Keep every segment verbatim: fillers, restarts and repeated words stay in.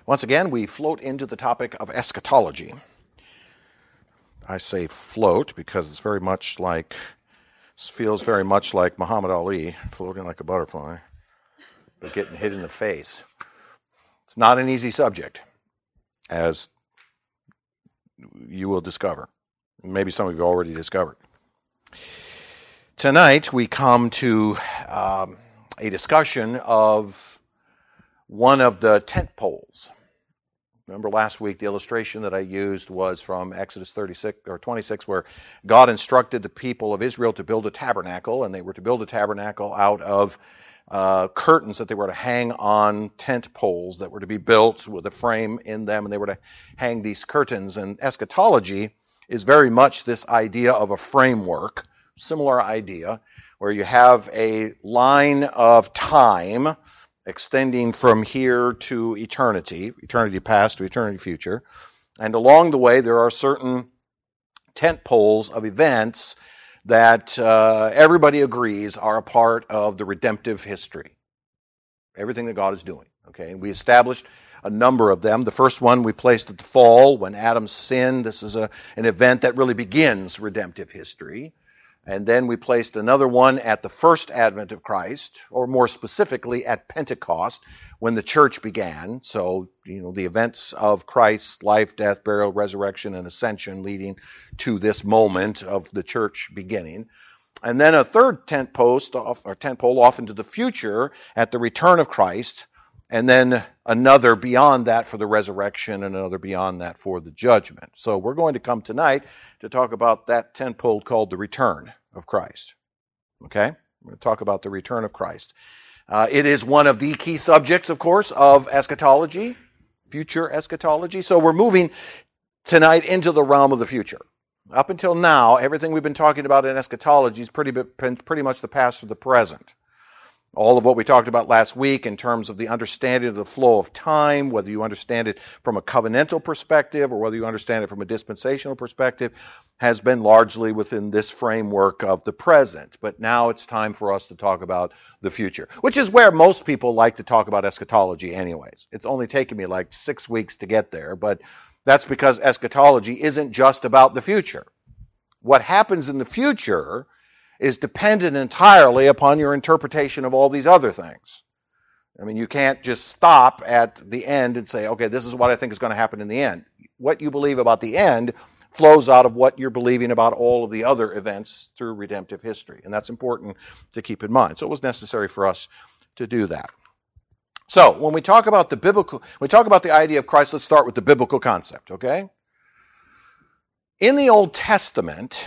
Once again, we float into the topic of eschatology. I say float because it's very much like, feels very much like Muhammad Ali, floating like a butterfly, but getting hit in the face. It's not an easy subject, as you will discover. Maybe some of you already discovered. Tonight, we come to um, a discussion of one of the tent poles. Remember last week, the illustration that I used was from Exodus thirty-six or twenty-six, where God instructed the people of Israel to build a tabernacle, and they were to build a tabernacle out of uh, curtains that they were to hang on tent poles that were to be built with a frame in them, and they were to hang these curtains. And eschatology is very much this idea of a framework, similar idea, where you have a line of time extending from here to eternity, eternity past to eternity future. And along the way, there are certain tent poles of events that uh, everybody agrees are a part of the redemptive history. Everything that God is doing. Okay, and we established a number of them. The first one we placed at the fall, when Adam sinned. This is a, an event that really begins redemptive history. And then we placed another one at the first advent of Christ, or more specifically at Pentecost, when the church began. So, you know, the events of Christ's life, death, burial, resurrection, and ascension leading to this moment of the church beginning. And then a third tent post, or tent pole off into the future at the return of Christ. And then another beyond that for the resurrection, and another beyond that for the judgment. So we're going to come tonight to talk about that tent pole called the return of Christ. Okay? We're going to talk about the return of Christ. Uh, it is one of the key subjects, of course, of eschatology, future eschatology. So we're moving tonight into the realm of the future. Up until now, everything we've been talking about in eschatology is pretty, pretty much the past or the present. All of what we talked about last week in terms of the understanding of the flow of time, whether you understand it from a covenantal perspective or whether you understand it from a dispensational perspective, has been largely within this framework of the present. But now it's time for us to talk about the future, which is where most people like to talk about eschatology anyways. It's only taken me like six weeks to get there, but that's because eschatology isn't just about the future. What happens in the future is dependent entirely upon your interpretation of all these other things. I mean, you can't just stop at the end and say, okay, this is what I think is going to happen in the end. What you believe about the end flows out of what you're believing about all of the other events through redemptive history. And that's important to keep in mind. So it was necessary for us to do that. So when we talk about the biblical, when we talk about the idea of Christ, let's start with the biblical concept, okay? In the Old Testament,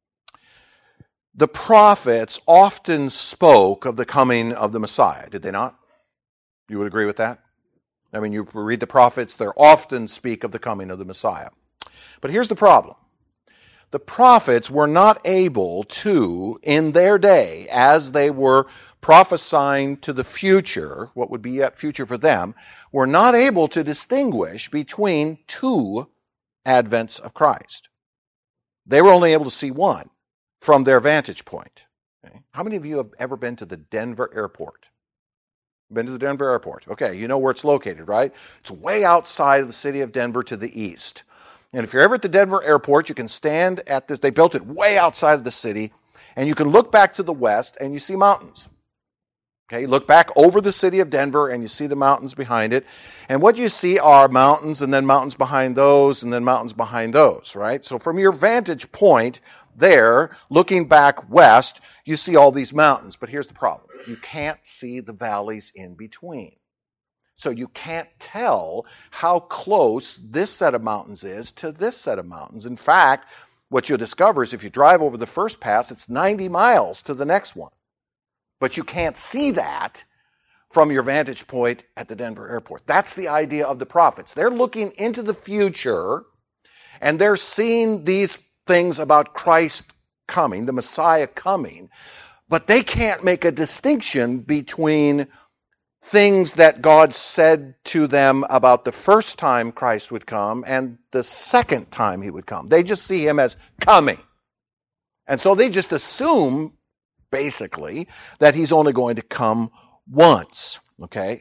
the prophets often spoke of the coming of the Messiah, did they not? You would agree with that? I mean, you read the prophets, they often speak of the coming of the Messiah. But here's the problem. The prophets were not able to, in their day, as they were prophesying to the future, what would be yet future for them, were not able to distinguish between two advents of Christ. They were only able to see one from their vantage point. Okay. How many of you have ever been to the Denver airport? Been to the Denver airport? Okay, you know where it's located, right? It's way outside of the city of Denver to the east. And if you're ever at the Denver airport, you can stand at this. They built it way outside of the city, and you can look back to the west, and you see mountains. Okay, you look back over the city of Denver, and you see the mountains behind it. And what you see are mountains, and then mountains behind those, and then mountains behind those, right? So from your vantage point there, looking back west, you see all these mountains. But here's the problem. You can't see the valleys in between. So you can't tell how close this set of mountains is to this set of mountains. In fact, what you'll discover is if you drive over the first pass, it's ninety miles to the next one. But you can't see that from your vantage point at the Denver airport. That's the idea of the prophets. They're looking into the future, and they're seeing these things about Christ coming, the Messiah coming, but they can't make a distinction between things that God said to them about the first time Christ would come and the second time he would come. They just see him as coming. And so they just assume, basically, that he's only going to come once. Okay?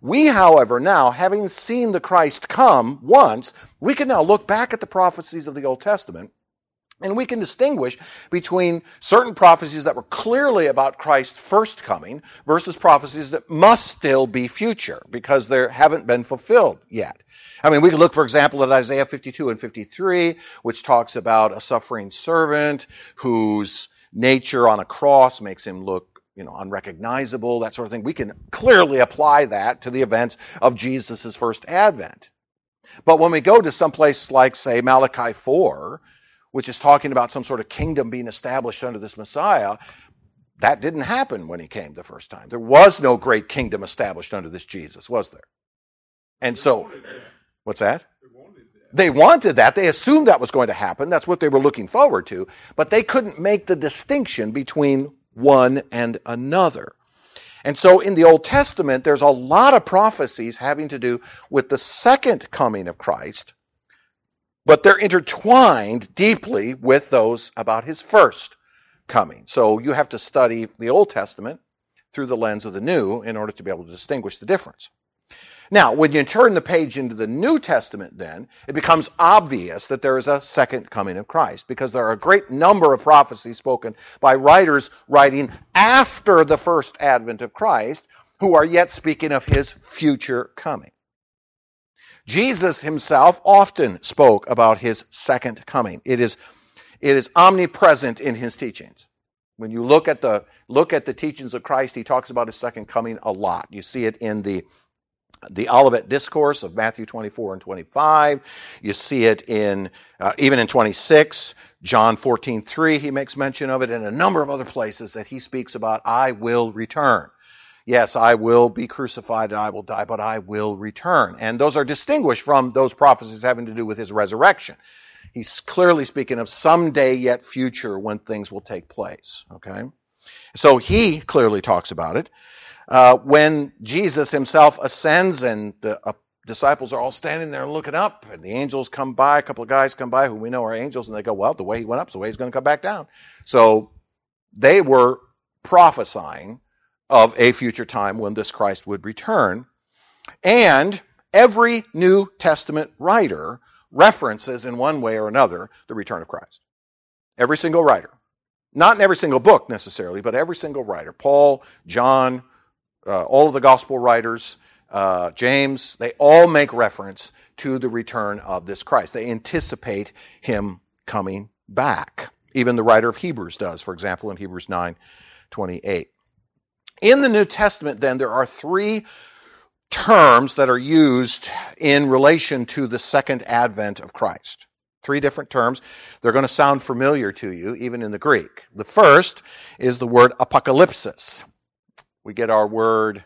We, however, now, having seen the Christ come once, we can now look back at the prophecies of the Old Testament, and we can distinguish between certain prophecies that were clearly about Christ's first coming versus prophecies that must still be future because they haven't been fulfilled yet. I mean, we can look, for example, at Isaiah fifty-two and fifty-three, which talks about a suffering servant whose nature on a cross makes him look, you know, unrecognizable, that sort of thing. We can clearly apply that to the events of Jesus' first advent. But when we go to some place like, say, Malachi four, which is talking about some sort of kingdom being established under this Messiah, that didn't happen when he came the first time. There was no great kingdom established under this Jesus, was there? And so, what's that? They wanted that. They assumed that was going to happen. That's what they were looking forward to. But they couldn't make the distinction between one and another. And so in the Old Testament, there's a lot of prophecies having to do with the second coming of Christ, but they're intertwined deeply with those about his first coming. So you have to study the Old Testament through the lens of the New in order to be able to distinguish the difference. Now, when you turn the page into the New Testament, then, it becomes obvious that there is a second coming of Christ, because there are a great number of prophecies spoken by writers writing after the first advent of Christ who are yet speaking of his future coming. Jesus himself often spoke about his second coming. It is, it is omnipresent in his teachings. When you look at the look at the teachings of Christ, he talks about his second coming a lot. You see it in the The Olivet Discourse of Matthew twenty-four and twenty-five. You see it in, uh, even in twenty-six, John fourteen three, he makes mention of it, and a number of other places that he speaks about, I will return. Yes, I will be crucified, I will die, but I will return. And those are distinguished from those prophecies having to do with his resurrection. He's clearly speaking of someday yet future when things will take place. Okay? So he clearly talks about it. Uh, when Jesus himself ascends and the uh, disciples are all standing there looking up, and the angels come by, a couple of guys come by who we know are angels, and they go, well, the way he went up is the way he's going to come back down. So they were prophesying of a future time when this Christ would return. And every New Testament writer references in one way or another the return of Christ. Every single writer. Not in every single book necessarily, but every single writer. Paul, John, Uh, all of the gospel writers, uh, James, they all make reference to the return of this Christ. They anticipate him coming back. Even the writer of Hebrews does, for example, in Hebrews nine twenty-eight. In the New Testament, then, there are three terms that are used in relation to the second advent of Christ. Three different terms. They're going to sound familiar to you, even in the Greek. The first is the word apocalypsis. We get our word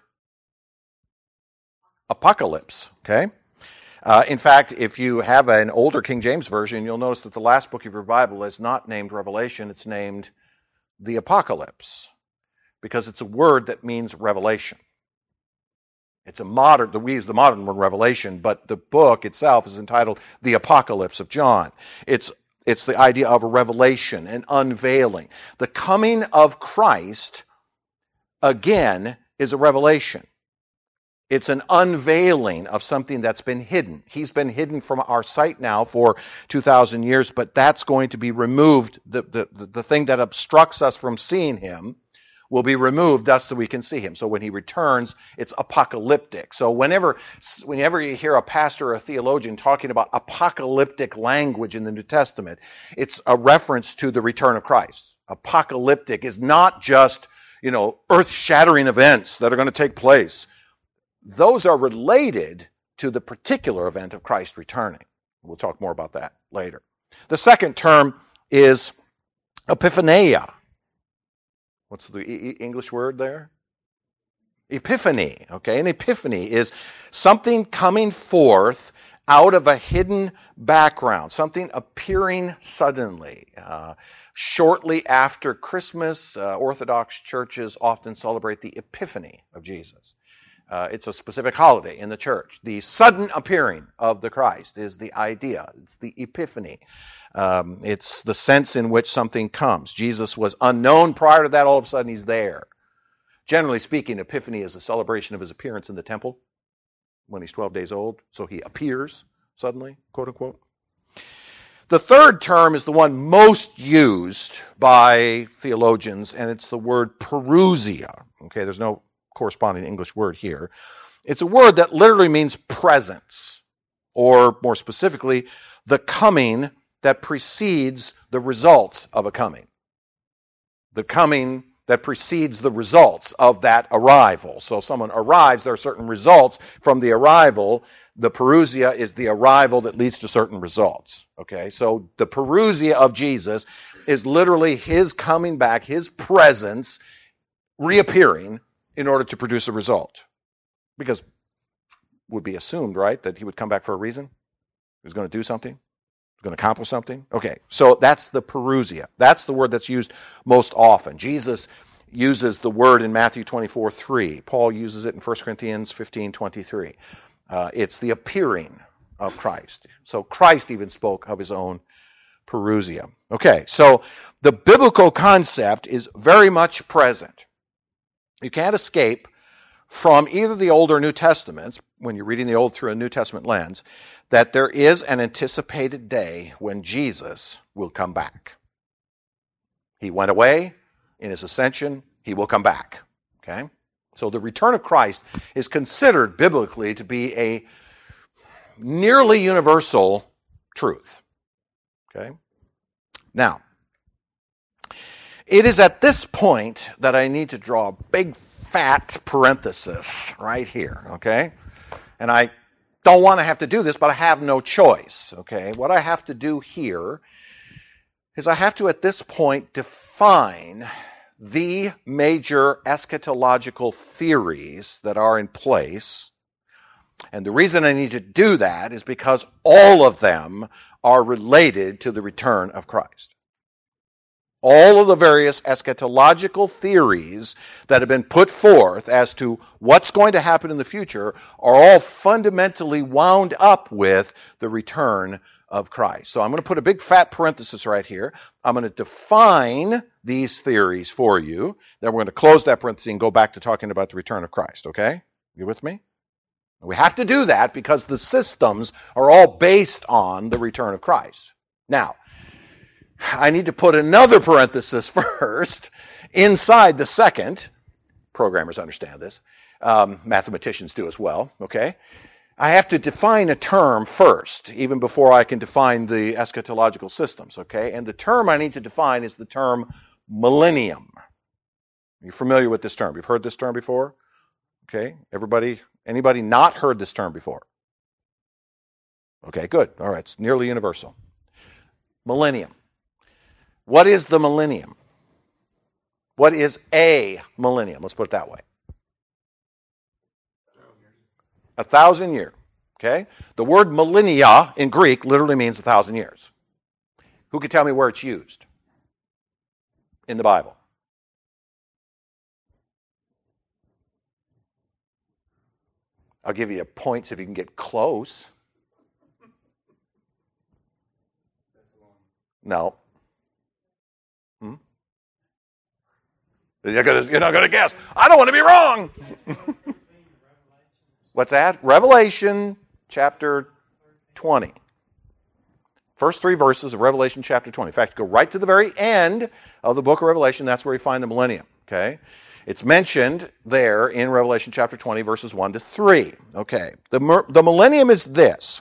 apocalypse, okay? Uh, in fact, if you have an older King James Version, you'll notice that the last book of your Bible is not named Revelation, it's named the Apocalypse, because it's a word that means revelation. It's a modern, we use the modern word revelation, but the book itself is entitled The Apocalypse of John. It's, it's the idea of a revelation, an unveiling. The coming of Christ, again, is a revelation. It's an unveiling of something that's been hidden. He's been hidden from our sight now for two thousand years, but that's going to be removed. The, the, the thing that obstructs us from seeing him will be removed thus that we can see him. So when he returns, it's apocalyptic. So whenever, whenever you hear a pastor or a theologian talking about apocalyptic language in the New Testament, it's a reference to the return of Christ. Apocalyptic is not just, you know, earth-shattering events that are going to take place. Those are related to the particular event of Christ returning. We'll talk more about that later. The second term is epiphania. What's the English word there? Epiphany. Okay, an epiphany is something coming forth out of a hidden background, something appearing suddenly. Uh, shortly after Christmas, uh, Orthodox churches often celebrate the Epiphany of Jesus. Uh, it's a specific holiday in the church. The sudden appearing of the Christ is the idea. It's the Epiphany. Um, it's the sense in which something comes. Jesus was unknown prior to that. All of a sudden, he's there. Generally speaking, Epiphany is a celebration of his appearance in the temple. when he's twelve days old. So he appears suddenly, quote unquote. The third term is the one most used by theologians, and it's the word parousia. Okay, there's no corresponding English word here. It's a word that literally means presence, or more specifically, the coming that precedes the results of a coming. The coming that precedes the results of that arrival. So someone arrives, there are certain results from the arrival. The parousia is the arrival that leads to certain results. Okay, so the parousia of Jesus is literally his coming back, his presence reappearing in order to produce a result. Because it would be assumed, right, that he would come back for a reason? He was going to do something? He was going to accomplish something? Okay, so that's the parousia. That's the word that's used most often. Jesus uses the word in Matthew twenty-four three. Paul uses it in First Corinthians fifteen twenty-three. Uh, it's the appearing of Christ. So Christ even spoke of his own parousia. Okay, so the biblical concept is very much present. You can't escape from either the Old or New Testaments, when you're reading the Old through a New Testament lens, that there is an anticipated day when Jesus will come back. He went away in his ascension. He will come back. Okay? So the return of Christ is considered biblically to be a nearly universal truth. Okay? Now, it is at this point that I need to draw a big fat parenthesis right here, okay? And I don't want to have to do this, but I have no choice, okay? What I have to do here is I have to, at this point, define the major eschatological theories that are in place. And the reason I need to do that is because all of them are related to the return of Christ. All of the various eschatological theories that have been put forth as to what's going to happen in the future are all fundamentally wound up with the return of Christ. So I'm going to put a big fat parenthesis right here. I'm going to define these theories for you. Then we're going to close that parenthesis and go back to talking about the return of Christ. Okay? You with me? We have to do that because the systems are all based on the return of Christ. Now, I need to put another parenthesis first inside the second. Programmers understand this. Um, mathematicians do as well. Okay? I have to define a term first, even before I can define the eschatological systems. Okay? And the term I need to define is the term millennium. You're familiar with this term? You've heard this term before? Okay? Everybody, anybody not heard this term before? Okay, good. All right, it's nearly universal. Millennium. What is the millennium? What is a millennium? Let's put it that way. A thousand year. Okay? The word millennia in Greek literally means a thousand years. Who can tell me where it's used in the Bible? I'll give you points if you can get close. No. Hmm? You're, gonna, you're not going to guess. I don't want to be wrong. What's that? Revelation chapter twenty. First three verses of Revelation chapter twenty. In fact, go right to the very end of the book of Revelation. That's where you find the millennium. Okay? It's mentioned there in Revelation chapter twenty, verses one to three. Okay. The, the millennium is this.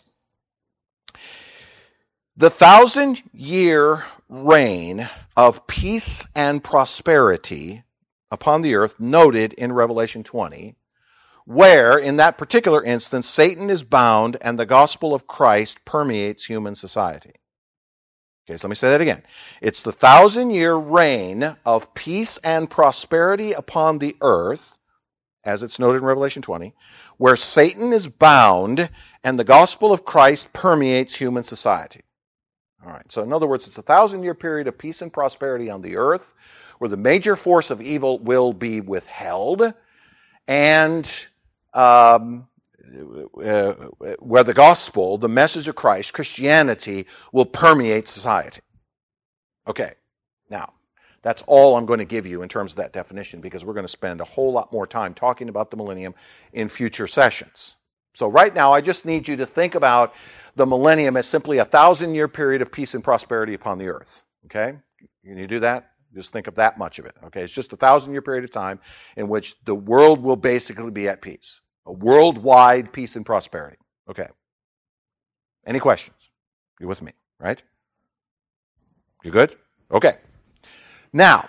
The thousand-year reign of peace and prosperity upon the earth noted in Revelation twenty, where, in that particular instance, Satan is bound and the gospel of Christ permeates human society. Okay, so let me say that again. It's the thousand-year reign of peace and prosperity upon the earth, as it's noted in Revelation twenty, where Satan is bound and the gospel of Christ permeates human society. All right, so in other words, it's a thousand-year period of peace and prosperity on the earth, where the major force of evil will be withheld, and um, uh, where the gospel, the message of Christ, Christianity, will permeate society. Okay, now, that's all I'm going to give you in terms of that definition, because we're going to spend a whole lot more time talking about the millennium in future sessions. So right now, I just need you to think about the millennium as simply a thousand-year period of peace and prosperity upon the earth. Okay? Can you do that? Just think of that much of it. Okay? It's just a thousand-year period of time in which the world will basically be at peace. A worldwide peace and prosperity. Okay. Any questions? You with me, right? You good? Okay. Now,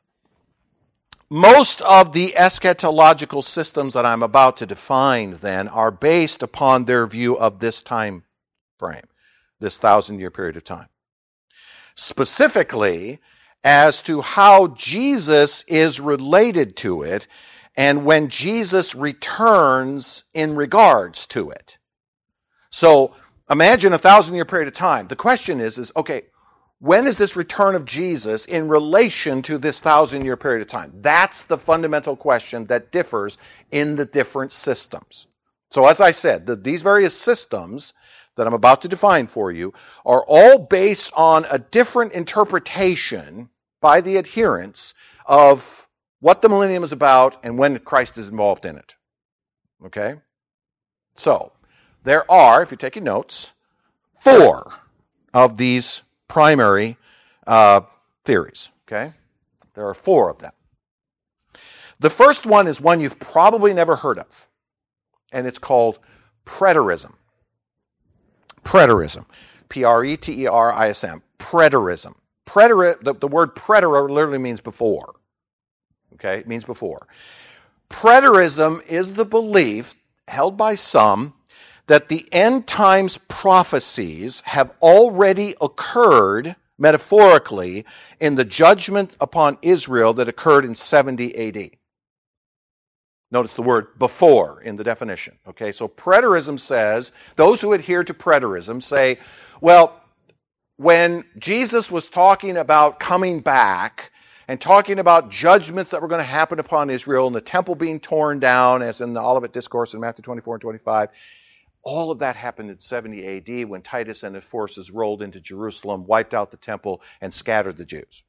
most of the eschatological systems that I'm about to define then are based upon their view of this time frame, this thousand-year period of time. Specifically, as to how Jesus is related to it and when Jesus returns in regards to it. So, imagine a thousand-year period of time. The question is, is, okay, when is this return of Jesus in relation to this thousand-year period of time? That's the fundamental question that differs in the different systems. So as I said, the, these various systems that I'm about to define for you are all based on a different interpretation by the adherents of what the millennium is about and when Christ is involved in it. Okay? So, there are, if you're taking notes, four of these primary uh, theories. Okay? There are four of them. The first one is one you've probably never heard of, and it's called preterism. Preterism. P R E T E R I S M. Preterism. Preter, the, the word preter literally means before. Okay? It means before. Preterism is the belief held by some that the end times prophecies have already occurred, metaphorically, in the judgment upon Israel that occurred in seventy A D. Notice the word before in the definition. Okay, so preterism says, those who adhere to preterism say, well, when Jesus was talking about coming back and talking about judgments that were going to happen upon Israel and the temple being torn down, as in the Olivet Discourse in Matthew twenty-four and twenty-five, all of that happened in seventy A D when Titus and his forces rolled into Jerusalem, wiped out the temple, and scattered the Jews.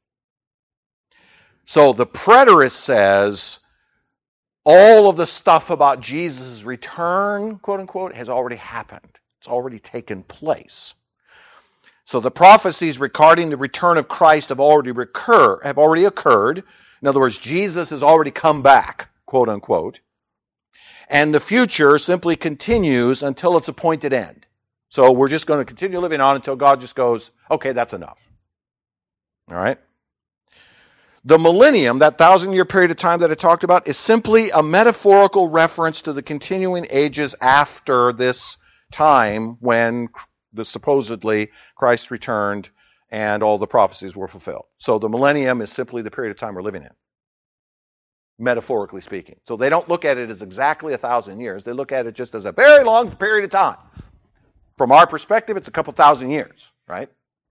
So the preterist says all of the stuff about Jesus' return, quote unquote, has already happened. It's already taken place. So the prophecies regarding the return of Christ have already recur, have already occurred. In other words, Jesus has already come back, quote unquote. And the future simply continues until its appointed end. So we're just going to continue living on until God just goes, okay, that's enough. All right? The millennium, that thousand-year period of time that I talked about, is simply a metaphorical reference to the continuing ages after this time when the supposedly Christ returned and all the prophecies were fulfilled. So the millennium is simply the period of time we're living in, metaphorically speaking. So they don't look at it as exactly a thousand years. They look at it just as a very long period of time. From our perspective, it's a couple thousand years, right?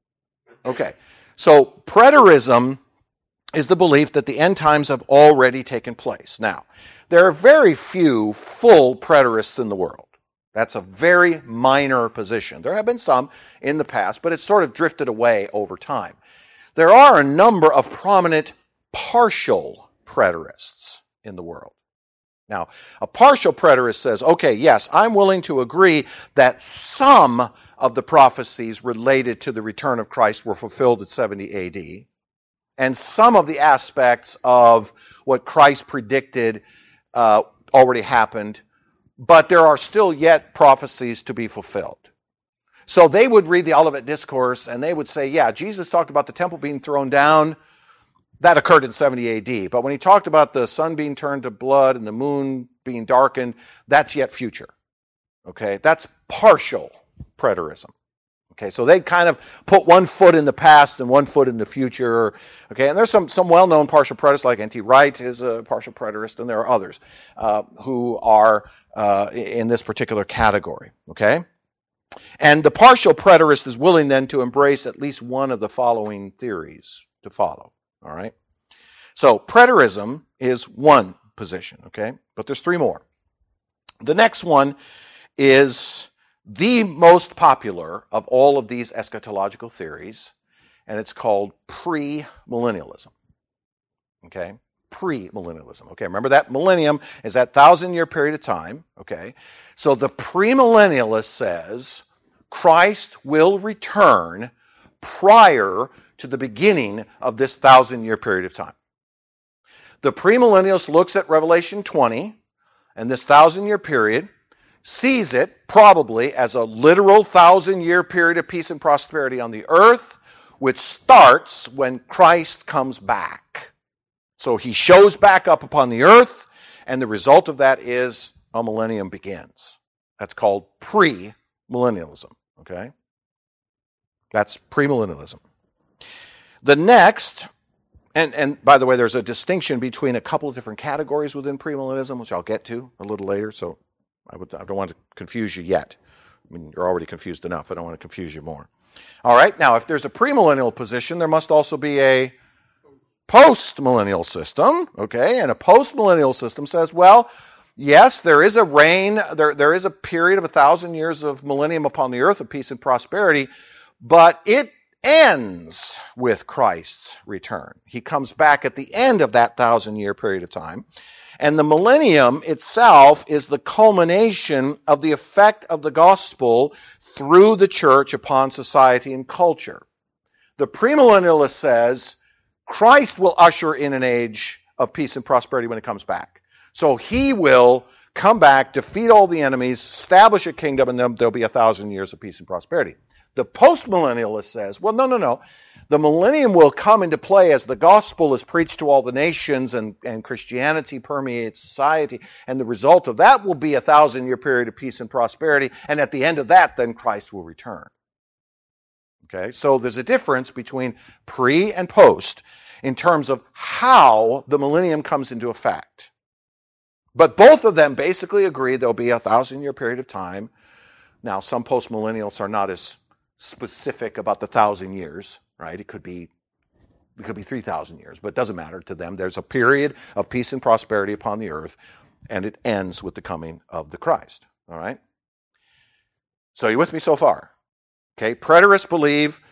Okay. So preterism is the belief that the end times have already taken place. Now, there are very few full preterists in the world. That's a very minor position. There have been some in the past, but it's sort of drifted away over time. There are a number of prominent partial preterists in the world. Now, a partial preterist says, okay, yes, I'm willing to agree that some of the prophecies related to the return of Christ were fulfilled at seventy A D, and some of the aspects of what Christ predicted uh, already happened, but there are still yet prophecies to be fulfilled. So they would read the Olivet Discourse, and they would say, yeah, Jesus talked about the temple being thrown down. That occurred in seventy A D. But when he talked about the sun being turned to blood and the moon being darkened, that's yet future. Okay, that's partial preterism. Okay, so they kind of put one foot in the past and one foot in the future. Okay, and there's some, some well-known partial preterists, like N T Wright is a partial preterist, and there are others uh, who are uh, in this particular category. Okay, and the partial preterist is willing then to embrace at least one of the following theories to follow. All right, so preterism is one position. Okay, but there's three more. The next one is the most popular of all of these eschatological theories, and it's called premillennialism. Okay? premillennialism. Okay, remember that millennium is that thousand-year period of time. Okay, so the premillennialist says Christ will return prior to the beginning of this thousand-year period of time. The premillennialist looks at Revelation twenty and this thousand-year period, sees it probably as a literal thousand-year period of peace and prosperity on the earth, which starts when Christ comes back. So he shows back up upon the earth, and the result of that is a millennium begins. That's called premillennialism. Okay? That's premillennialism. The next, and, and by the way, there's a distinction between a couple of different categories within premillennialism, which I'll get to a little later, so I, would, I don't want to confuse you yet. I mean, you're already confused enough. I don't want to confuse you more. All right, now, if there's a premillennial position, there must also be a post-millennial system, okay? And a post-millennial system says, well, yes, there is a reign, there, there is a period of a thousand years of millennium upon the earth of peace and prosperity, but it ends with Christ's return. He comes back at the end of that thousand-year period of time. And the millennium itself is the culmination of the effect of the gospel through the church upon society and culture. The premillennialist says Christ will usher in an age of peace and prosperity when it comes back. So he will come back, defeat all the enemies, establish a kingdom, and then there'll be a thousand years of peace and prosperity. The postmillennialist says, well, no, no, no. The millennium will come into play as the gospel is preached to all the nations and, and Christianity permeates society. And the result of that will be a thousand-year period of peace and prosperity. And at the end of that, then Christ will return. Okay, so there's a difference between pre and post in terms of how the millennium comes into effect. But both of them basically agree there'll be a thousand-year period of time. Now, some postmillennials are not as specific about the thousand years, right? It could be it could be three thousand years, but it doesn't matter to them. There's a period of peace and prosperity upon the earth, and it ends with the coming of the Christ. All right? So you with me so far? Okay, preterists believe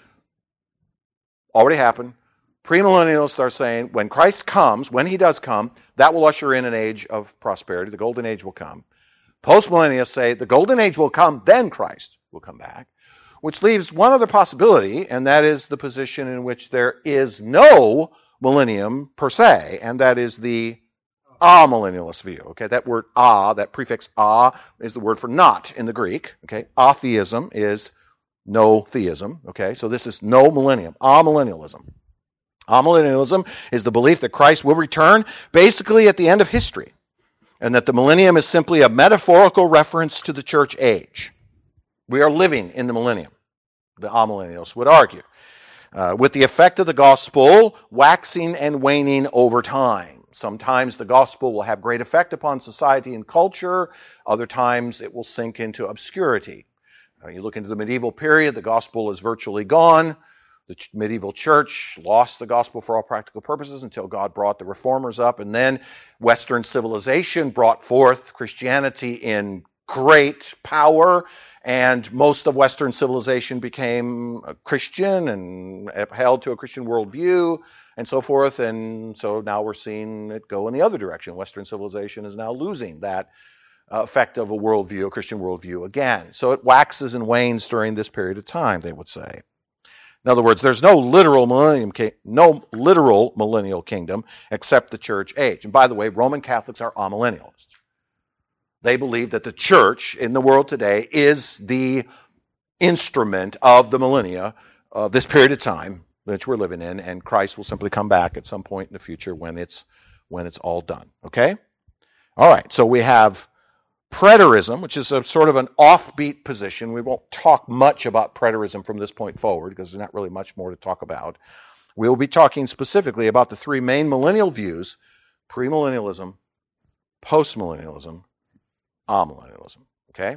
already happened. Premillennialists are saying when Christ comes, when he does come, that will usher in an age of prosperity. The golden age will come. Postmillennialists say the golden age will come, then Christ will come back. Which leaves one other possibility, and that is the position in which there is no millennium per se, and that is the amillennialist view. Okay, that word a, that prefix a, is the word for not in the Greek. Okay, atheism is no theism. Okay, so this is no millennium, amillennialism. Amillennialism is the belief that Christ will return basically at the end of history, and that the millennium is simply a metaphorical reference to the church age. We are living in the millennium, the amillennialists would argue, uh, with the effect of the gospel waxing and waning over time. Sometimes the gospel will have great effect upon society and culture. Other times it will sink into obscurity. Uh, you look into the medieval period, the gospel is virtually gone. The ch- medieval church lost the gospel for all practical purposes until God brought the reformers up. And then Western civilization brought forth Christianity in great power. And most of Western civilization became a Christian and held to a Christian worldview and so forth. And so now we're seeing it go in the other direction. Western civilization is now losing that uh, effect of a worldview, a Christian worldview again. So it waxes and wanes during this period of time, they would say. In other words, there's no literal millennium, no literal millennial kingdom except the church age. And by the way, Roman Catholics are amillennialists. They believe that the church in the world today is the instrument of the millennia of this period of time which we're living in, and Christ will simply come back at some point in the future when it's when it's all done. Okay? All right, so we have preterism, which is a sort of an offbeat position. We won't talk much about preterism from this point forward because there's not really much more to talk about. We'll be talking specifically about the three main millennial views: premillennialism, postmillennialism, amillennialism. Okay?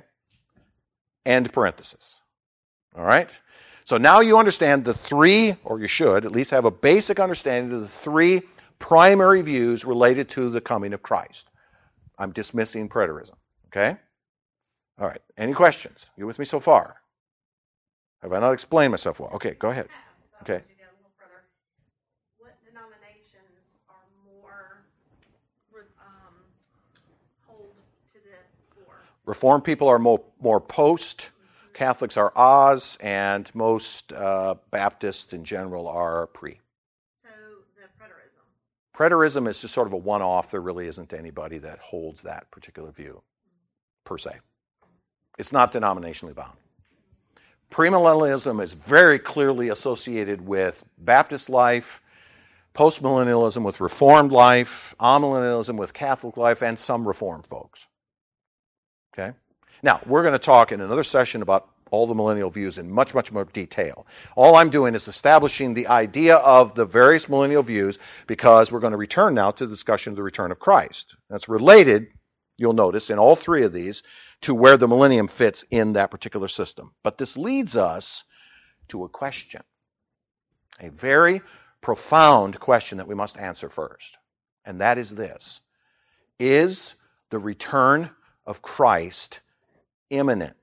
End parenthesis. All right? So now you understand the three, or you should at least have a basic understanding of the three primary views related to the coming of Christ. I'm dismissing preterism. Okay? All right. Any questions? You with me so far? Have I not explained myself well? Okay, go ahead. Okay. What denominations are more Reformed people are more, more post, Catholics are Oz, and most uh, Baptists in general are pre. So the preterism. Preterism is just sort of a one-off. There really isn't anybody that holds that particular view, per se. It's not denominationally bound. Premillennialism is very clearly associated with Baptist life, postmillennialism with Reformed life, amillennialism with Catholic life, and some Reformed folks. Okay? Now, we're going to talk in another session about all the millennial views in much, much more detail. All I'm doing is establishing the idea of the various millennial views because we're going to return now to the discussion of the return of Christ. That's related, you'll notice, in all three of these to where the millennium fits in that particular system. But this leads us to a question, a very profound question that we must answer first. And that is this: is the return of Christ imminent?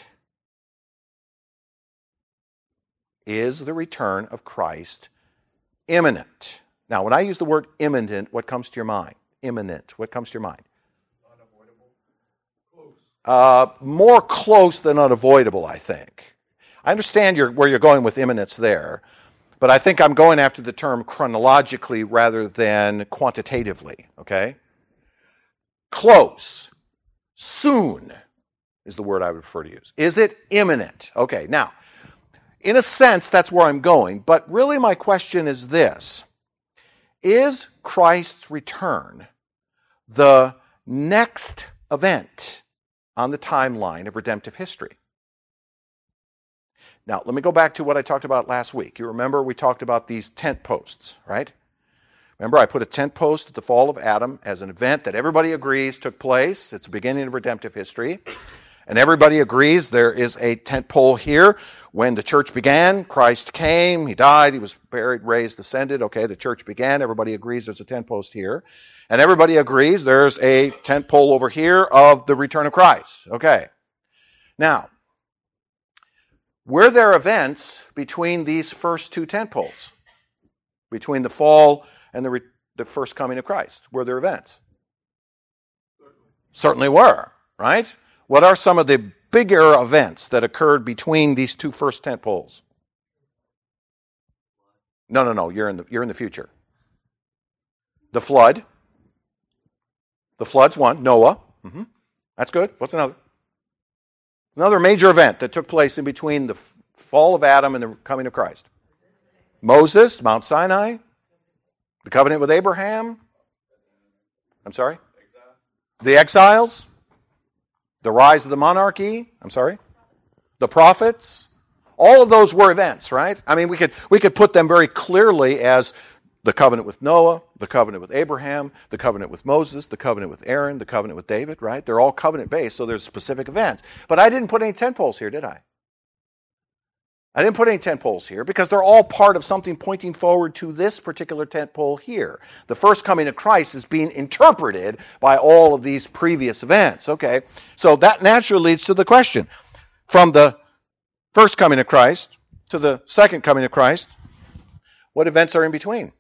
Is the return of Christ imminent? Now, when I use the word imminent, what comes to your mind? Imminent. What comes to your mind? Unavoidable. Close. Uh, more close than unavoidable, I think. I understand your, where you're going with imminence there, but I think I'm going after the term chronologically rather than quantitatively, okay? Close. Soon is the word I would prefer to use. Is it imminent? Okay, now, in a sense, that's where I'm going, but really my question is this: is Christ's return the next event on the timeline of redemptive history? Now, let me go back to what I talked about last week. You remember we talked about these tent posts, right? Remember, I put a tent post at the fall of Adam as an event that everybody agrees took place. It's the beginning of redemptive history. And everybody agrees there is a tent pole here. When the church began, Christ came, he died, he was buried, raised, ascended. Okay, the church began. Everybody agrees there's a tent post here. And everybody agrees there's a tent pole over here of the return of Christ. Okay. Now, were there events between these first two tent poles? Between the fall and the, re- the first coming of Christ? Were there events? Certainly. Certainly were, right? What are some of the bigger events that occurred between these two first tent poles? No, no, no. You're in the you're in the future. The flood. The flood's one. Noah. Mm-hmm. That's good. What's another? Another major event that took place in between the fall of Adam and the coming of Christ. Moses, Mount Sinai, the covenant with Abraham. I'm sorry? Exile. The exiles. The rise of the monarchy. I'm sorry? The prophets. All of those were events, right? I mean, we could we could put them very clearly as the covenant with Noah, the covenant with Abraham, the covenant with Moses, the covenant with Aaron, the covenant with David, right? They're all covenant-based, so there's specific events. But I didn't put any tent poles here, did I? I didn't put any tent poles here because they're all part of something pointing forward to this particular tent pole here. The first coming of Christ is being interpreted by all of these previous events. Okay, so that naturally leads to the question: from the first coming of Christ to the second coming of Christ, what events are in between?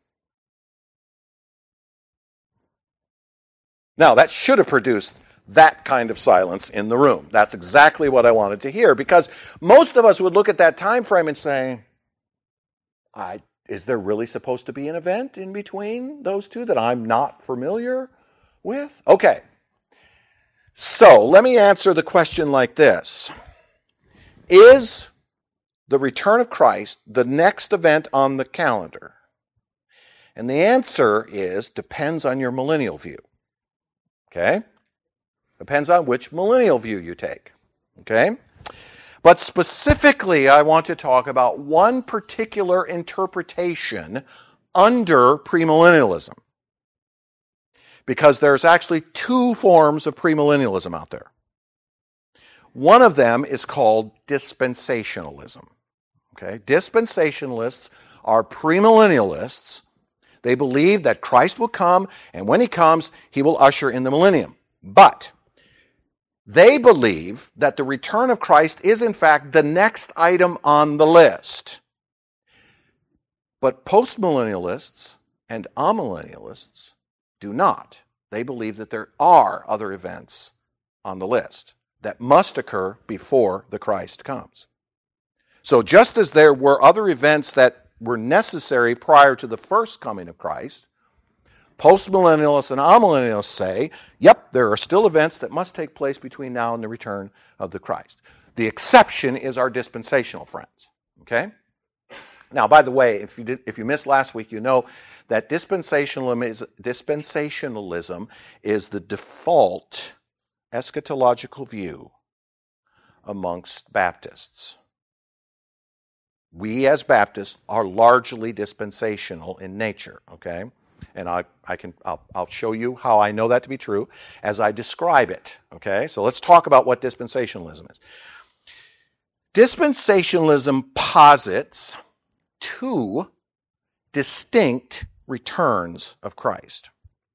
Now, that should have produced that kind of silence in the room. That's exactly what I wanted to hear, because most of us would look at that time frame and say, I, is there really supposed to be an event in between those two that I'm not familiar with? Okay. So, let me answer the question like this. Is the return of Christ the next event on the calendar? And the answer is, depends on your millennial view. Okay? Depends on which millennial view you take. Okay? But specifically, I want to talk about one particular interpretation under premillennialism. Because there's actually two forms of premillennialism out there. One of them is called dispensationalism. Okay? Dispensationalists are premillennialists. They believe that Christ will come, and when he comes, he will usher in the millennium. But they believe that the return of Christ is, in fact, the next item on the list. But postmillennialists and amillennialists do not. They believe that there are other events on the list. that must occur before the Christ comes. So just as there were other events that were necessary prior to the first coming of Christ, postmillennialists and amillennialists say, yep, there are still events that must take place between now and the return of the Christ. The exception is our dispensational friends. Okay? Now, by the way, if you did, if you missed last week, you know that dispensationalism is, dispensationalism is the default eschatological view amongst Baptists. We as Baptists are largely dispensational in nature, okay? And I, I can, I'll, I'll show you how I know that to be true as I describe it, okay? So let's talk about what dispensationalism is. Dispensationalism posits two distinct returns of Christ.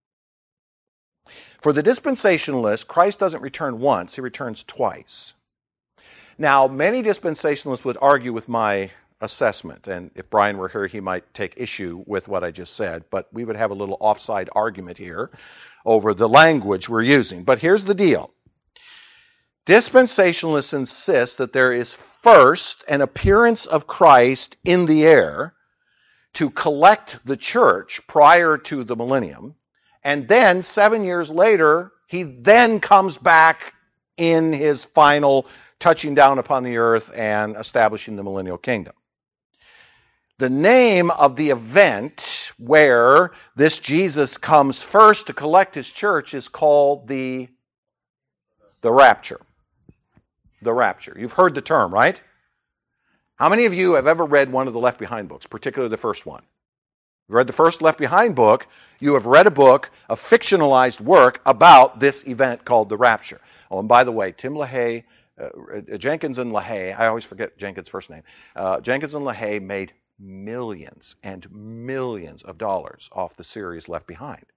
For the dispensationalist, Christ doesn't return once, he returns twice. Now, many dispensationalists would argue with my assessment, and if Brian were here, he might take issue with what I just said, but we would have a little offside argument here over the language we're using. But here's the deal. Dispensationalists insist that there is first an appearance of Christ in the air to collect the church prior to the millennium, and then seven years later, he then comes back in his final touching down upon the earth and establishing the millennial kingdom. The name of the event where this Jesus comes first to collect his church is called the, the rapture. The rapture. You've heard the term, right? How many of you have ever read one of the Left Behind books, particularly the first one? You've read the first Left Behind book. You have read a book, a fictionalized work about this event called the rapture. Oh, and by the way, Tim LaHaye, uh, Jenkins and LaHaye, I always forget Jenkins' first name. Uh, Jenkins and LaHaye made millions and millions of dollars off the series Left Behind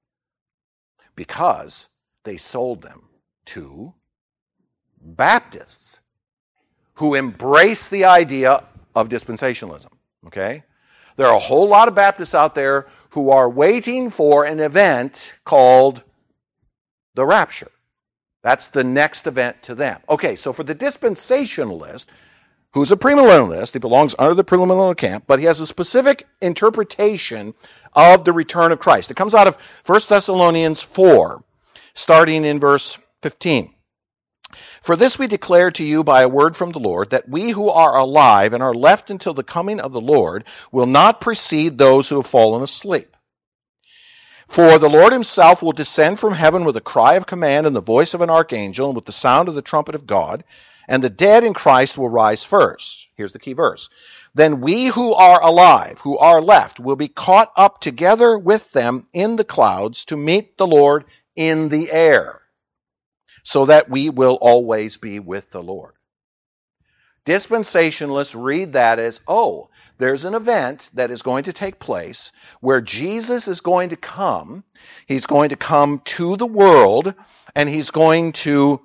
because they sold them to Baptists who embrace the idea of dispensationalism. Okay? There are a whole lot of Baptists out there who are waiting for an event called the rapture. That's the next event to them. Okay, so for the dispensationalist, who's a premillennialist, he belongs under the premillennial camp, but he has a specific interpretation of the return of Christ. It comes out of First Thessalonians four, starting in verse fifteen. For this we declare to you by a word from the Lord, that we who are alive and are left until the coming of the Lord will not precede those who have fallen asleep. For the Lord himself will descend from heaven with a cry of command and the voice of an archangel and with the sound of the trumpet of God, and the dead in Christ will rise first. Here's the key verse. Then we who are alive, who are left, will be caught up together with them in the clouds to meet the Lord in the air, so that we will always be with the Lord. Dispensationalists read that as, oh, there's an event that is going to take place where Jesus is going to come. He's going to come to the world, and he's going to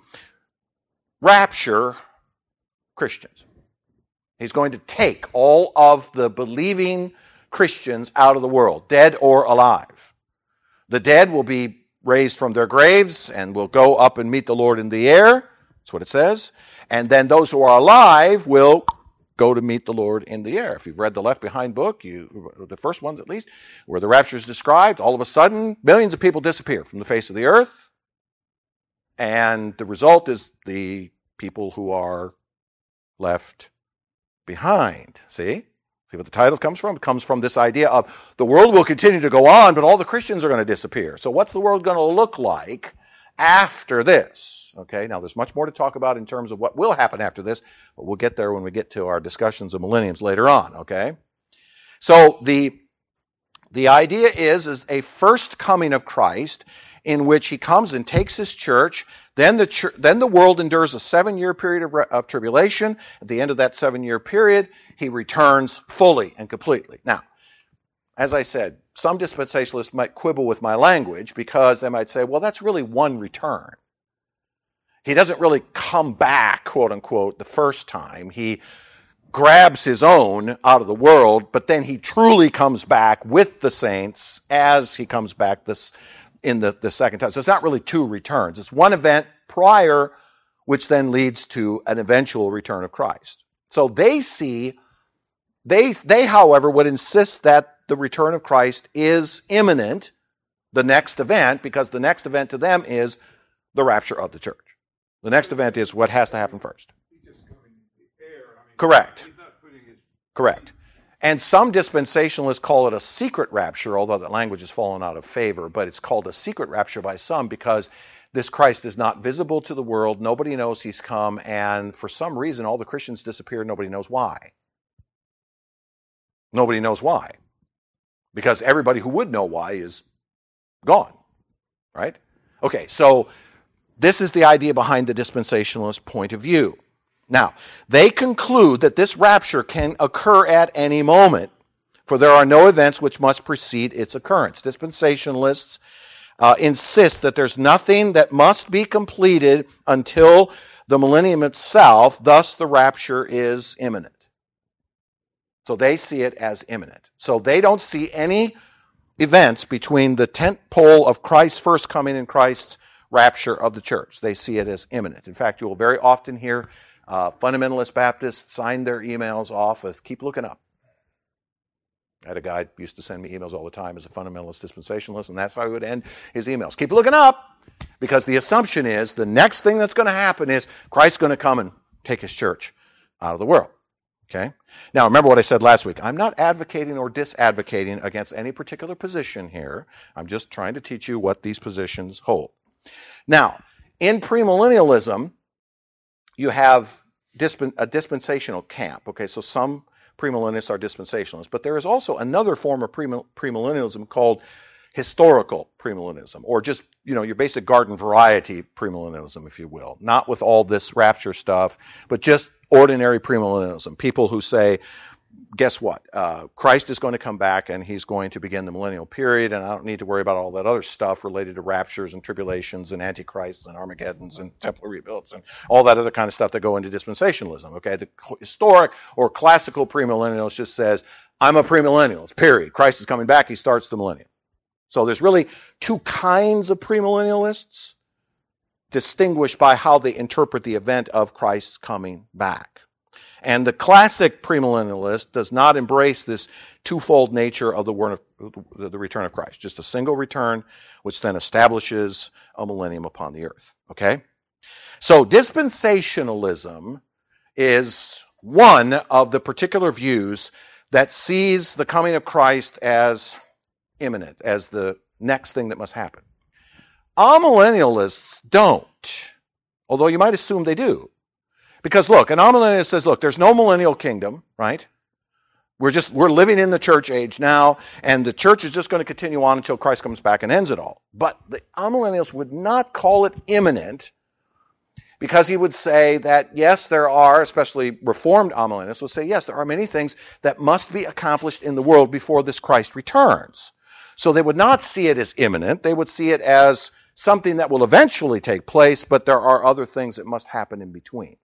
rapture Christians. He's going to take all of the believing Christians out of the world, dead or alive. The dead will be raised from their graves and will go up and meet the Lord in the air. That's what it says. And then those who are alive will go to meet the Lord in the air. If you've read the Left Behind book, you the first ones at least, where the rapture is described, all of a sudden, millions of people disappear from the face of the earth. And the result is the people who are left behind. See? See what the title comes from? It comes from this idea of the world will continue to go on, but all the Christians are going to disappear. So what's the world going to look like after this? Okay, now there's much more to talk about in terms of what will happen after this, but we'll get there when we get to our discussions of millenniums later on, okay? So the, the idea is, is a first coming of Christ in which he comes and takes his church. Then the church, then the world endures a seven-year period of, of tribulation. At the end of that seven-year period, he returns fully and completely. Now, as I said, some dispensationalists might quibble with my language because they might say, well, that's really one return. He doesn't really come back, quote unquote, the first time. He grabs his own out of the world, but then he truly comes back with the saints as he comes back this in the, the second time. So it's not really two returns. It's one event prior, which then leads to an eventual return of Christ. So they see, they, they, however, would insist that the return of Christ is imminent, the next event, because the next event to them is the rapture of the church. The next event is what has to happen first. He's just coming in the air. I mean, Correct. He's not putting his. Correct. And some dispensationalists call it a secret rapture, although that language has fallen out of favor, but it's called a secret rapture by some because this Christ is not visible to the world. Nobody knows he's come, and for some reason, all the Christians disappeared. Nobody knows why. Nobody knows why. Because everybody who would know why is gone. Right? Okay, so this is the idea behind the dispensationalist point of view. Now, they conclude that this rapture can occur at any moment, for there are no events which must precede its occurrence. Dispensationalists uh, insist that there's nothing that must be completed until the millennium itself, thus the rapture is imminent. So they see it as imminent. So they don't see any events between the tent pole of Christ's first coming and Christ's rapture of the church. They see it as imminent. In fact, you will very often hear uh, fundamentalist Baptists sign their emails off with, keep looking up. I had a guy who used to send me emails all the time as a fundamentalist dispensationalist, and that's how he would end his emails. Keep looking up, because the assumption is the next thing that's going to happen is Christ's going to come and take his church out of the world. Okay? Now, remember what I said last week. I'm not advocating or disadvocating against any particular position here. I'm just trying to teach you what these positions hold. Now, in premillennialism, you have disp- a dispensational camp. Okay, so some premillennialists are dispensationalists, but there is also another form of premill- premillennialism called historical premillennialism, or just, you know, your basic garden variety premillennialism, if you will. Not with all this rapture stuff, but just ordinary premillennialism. People who say, guess what? Uh, Christ is going to come back and he's going to begin the millennial period, and I don't need to worry about all that other stuff related to raptures and tribulations and antichrists and Armageddons and temple rebuilds and all that other kind of stuff that go into dispensationalism. Okay, the historic or classical premillennialist just says, I'm a premillennialist, period. Christ is coming back, he starts the millennium. So there's really two kinds of premillennialists, distinguished by how they interpret the event of Christ's coming back. And the classic premillennialist does not embrace this twofold nature of the, word of the return of Christ. Just a single return, which then establishes a millennium upon the earth. Okay? So dispensationalism is one of the particular views that sees the coming of Christ as imminent, as the next thing that must happen. Amillennialists don't, although you might assume they do. Because look, an amillennialist says, look, there's no millennial kingdom, right? We're just, we're living in the church age now, and the church is just going to continue on until Christ comes back and ends it all. But the amillennialist would not call it imminent, because he would say that, yes, there are, especially Reformed amillennialists would say, yes, there are many things that must be accomplished in the world before this Christ returns. So they would not see it as imminent. They would see it as something that will eventually take place, but there are other things that must happen in between.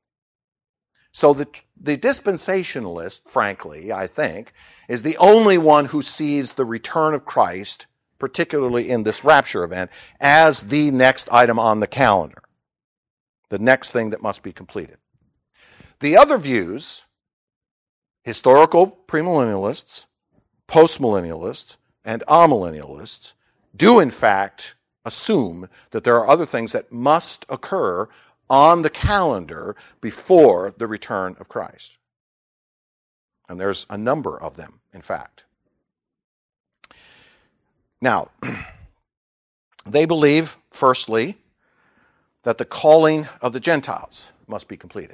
So the, the dispensationalist, frankly, I think, is the only one who sees the return of Christ, particularly in this rapture event, as the next item on the calendar, the next thing that must be completed. The other views, historical premillennialists, postmillennialists, and amillennialists, do in fact assume that there are other things that must occur on the calendar before the return of Christ. And there's a number of them, in fact. Now, they believe, firstly, that the calling of the Gentiles must be completed.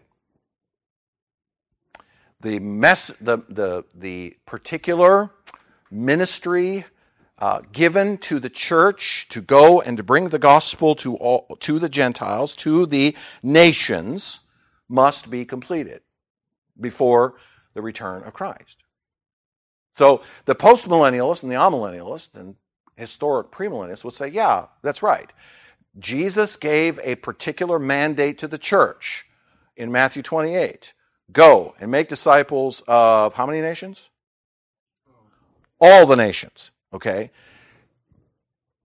The mess, the the the particular ministry uh, given to the church to go and to bring the gospel to all, to the Gentiles, to the nations, must be completed before the return of Christ. So the postmillennialists and the amillennialists and historic premillennialists would say, yeah, that's right. Jesus gave a particular mandate to the church in Matthew twenty-eight. Go and make disciples of how many nations? All the nations. Okay?